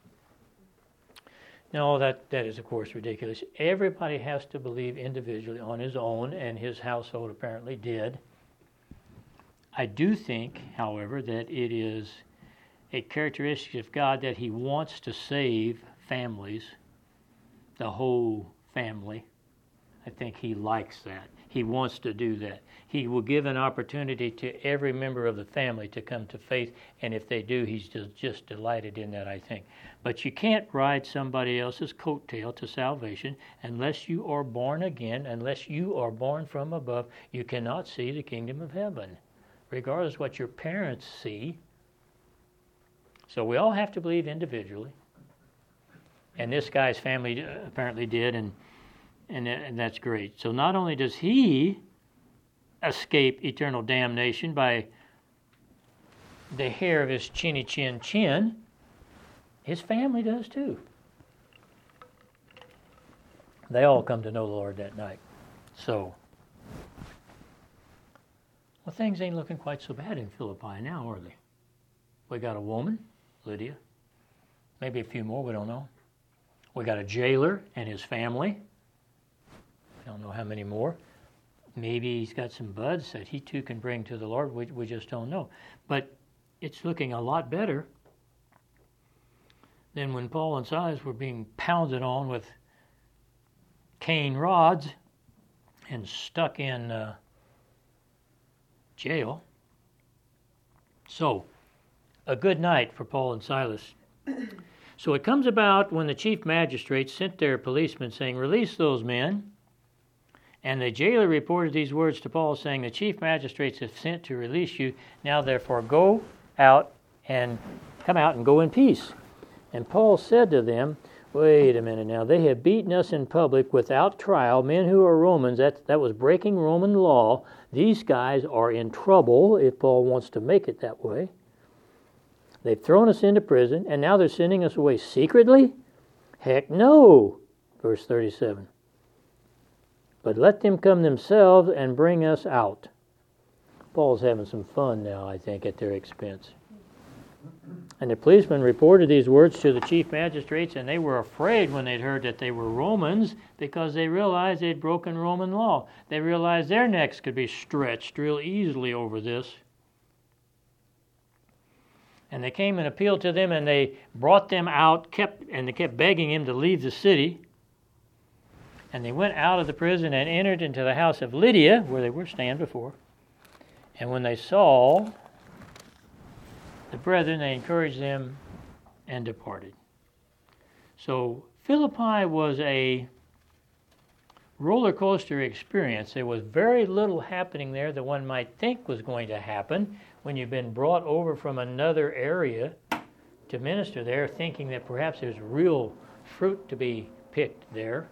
No, that, that is, of course, ridiculous. Everybody has to believe individually on his own, and his household apparently did. I do think, however, that it is a characteristic of God that he wants to save families, the whole family. I think he likes that. He wants to do that. He will give an opportunity to every member of the family to come to faith, and if they do, he's just, just delighted in that, I think. But you can't ride somebody else's coattail to salvation unless you are born again, unless you are born from above. You cannot see the kingdom of heaven, regardless of what your parents see. So we all have to believe individually. And this guy's family apparently did, and and, and that's great. So not only does he escape eternal damnation by the hair of his chinny chin chin, his family does too. They all come to know the Lord that night. So, well, things ain't looking quite so bad in Philippi now, are they? We got a woman, Lydia. Maybe a few more, we don't know. We got a jailer and his family. I don't know how many more. Maybe he's got some buds that he too can bring to the Lord. We, we just don't know. But it's looking a lot better than when Paul and Silas were being pounded on with cane rods and stuck in uh, jail. So, a good night for Paul and Silas. So it comes about when the chief magistrates sent their policemen saying, "Release those men." And the jailer reported these words to Paul, saying, "The chief magistrates have sent to release you. Now therefore go out and come out and go in peace." And Paul said to them, "Wait a minute now. They have beaten us in public without trial. Men who are Romans, that, that was breaking Roman law. These guys are in trouble, if Paul wants to make it that way. They've thrown us into prison, and now they're sending us away secretly? Heck no." Verse thirty-seven. "But let them come themselves and bring us out." Paul's having some fun now, I think, at their expense. And the policemen reported these words to the chief magistrates, and they were afraid when they'd heard that they were Romans, because they realized they'd broken Roman law. They realized their necks could be stretched real easily over this. And they came and appealed to them, and they brought them out, kept and they kept begging him to leave the city. And they went out of the prison and entered into the house of Lydia, where they were staying before. And when they saw the brethren, they encouraged them and departed. So Philippi was a roller coaster experience. There was very little happening there that one might think was going to happen when you've been brought over from another area to minister there, thinking that perhaps there's real fruit to be picked there.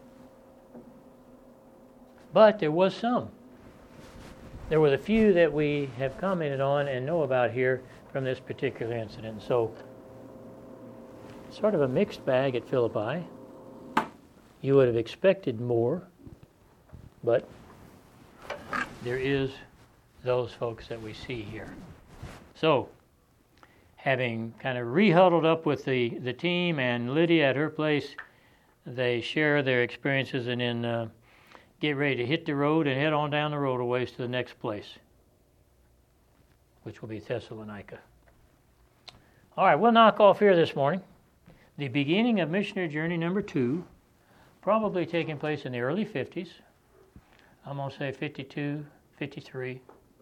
But there was some. There were the few that we have commented on and know about here from this particular incident. So, sort of a mixed bag at Philippi. You would have expected more, but there is those folks that we see here. So, having kind of re-huddled up with the, the team and Lydia at her place, they share their experiences and then uh, get ready to hit the road and head on down the road a ways to the next place, which will be Thessalonica. All right, we'll knock off here this morning. The beginning of missionary journey number two, probably taking place in the early fifties. I'm going to say fifty-two, fifty-three.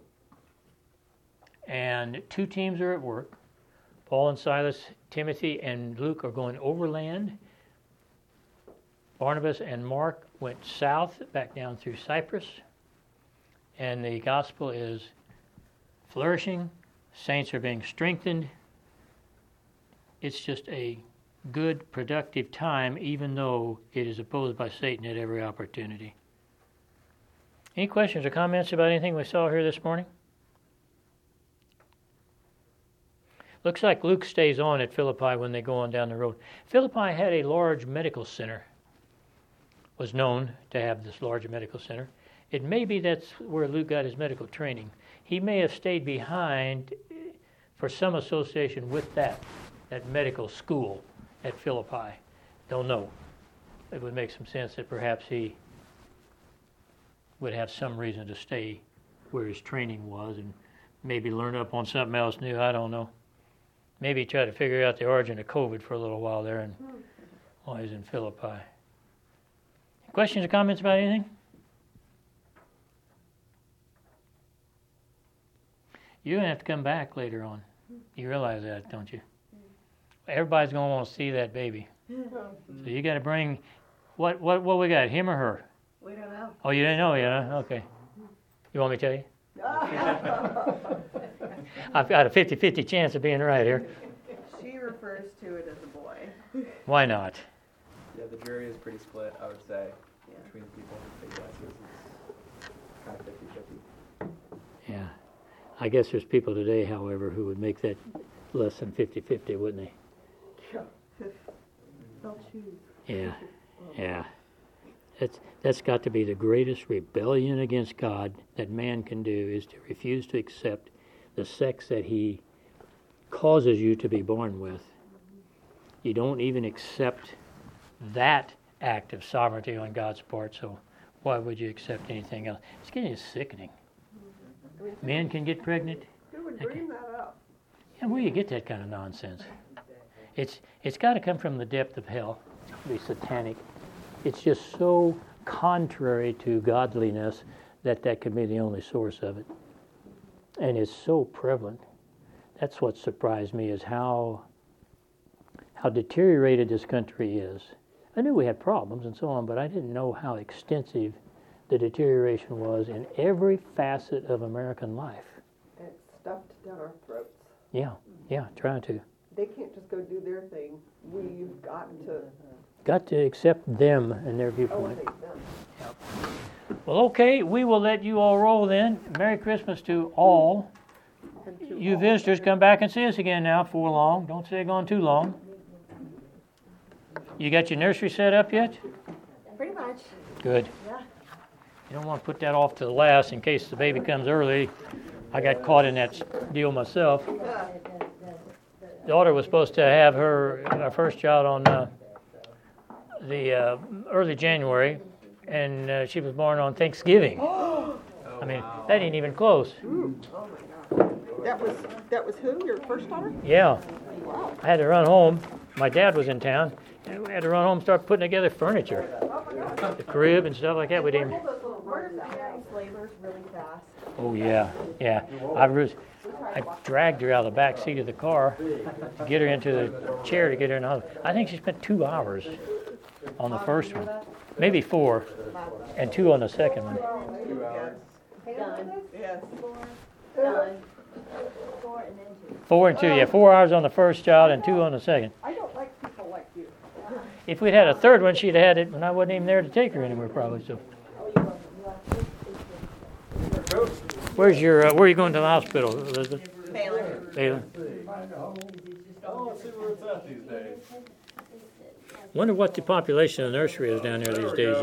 And two teams are at work. Paul and Silas, Timothy and Luke are going overland. Barnabas and Mark went south, back down through Cyprus. And the gospel is flourishing. Saints are being strengthened. It's just a good, productive time, even though it is opposed by Satan at every opportunity. Any questions or comments about anything we saw here this morning? Looks like Luke stays on at Philippi when they go on down the road. Philippi had a large medical center, was known to have this large medical center. It may be that's where Luke got his medical training. He may have stayed behind for some association with that, that medical school at Philippi. Don't know. It would make some sense that perhaps he would have some reason to stay where his training was and maybe learn up on something else new. I don't know. Maybe try to figure out the origin of COVID for a little while there and while he's in Philippi. Questions or comments about anything? You're going to have to come back later on. You realize that, don't you? Everybody's going to want to see that baby. So you got to bring, what what what we got, him or her? We don't know. Oh, you didn't know yet, huh? Okay. You want me to tell you? I've got a fifty-fifty chance of being right here. She refers to it as a boy. Why not? Yeah, the jury is pretty split, I would say, Yeah. between people who say yes, it's kind of fifty-fifty. Yeah. I guess there's people today, however, who would make that less than fifty-fifty, wouldn't they? They'll choose. Yeah. Yeah. That's, that's got to be the greatest rebellion against God that man can do, is to refuse to accept the sex that he causes you to be born with. You don't even accept that act of sovereignty on God's part, so why would you accept anything else? It's getting sickening. Men can get pregnant. Who would dream that up? Yeah, where do you get that kind of nonsense? It's it's got to come from the depth of hell. It's got to be satanic. It's just so contrary to godliness that that could be the only source of it. And it's so prevalent. That's what surprised me, is how how deteriorated this country is. I knew we had problems and so on, but I didn't know how extensive the deterioration was in every facet of American life. And it's stuffed down our throats. Yeah, yeah, trying to. They can't just go do their thing. We've got to Got to accept them and their viewpoint. elevate them. Well, okay, we will let you all roll then. Merry Christmas to all. And to You all visitors, come back and see us again now before long. Don't stay gone too long. You got your nursery set up yet? Pretty much. Good. Yeah. You don't want to put that off to the last in case the baby comes early. I got caught in that deal myself. Daughter was supposed to have her our first child on uh, the uh, early January, and uh, she was born on Thanksgiving. I mean, that ain't even close. Ooh. Oh my God. That was that was who? Your first daughter? Yeah, Wow. I had to run home. My dad was in town, and we had to run home and start putting together furniture, Oh my God. the crib and stuff like that. We didn't. Where's that? Labors really fast. Oh yeah, yeah. I was, I dragged her out of the back seat of the car to get her into the chair to get her in the hospital. I think she spent two hours on the first one, maybe four, and two on the second one. Two hours. Done, Yes. done. Four and then two. Four and two, yeah, four hours on the first child and two on the second. I don't like people like you. If we'd had a third one, she'd have had it, and I wasn't even there to take her anywhere probably. So, Oh, you want, you want, where's your? Uh, where are you going to the hospital, Elizabeth? Baylor. Baylor. Oh, let's see where it's at these days. Wonder what the population of the nursery is down there these days.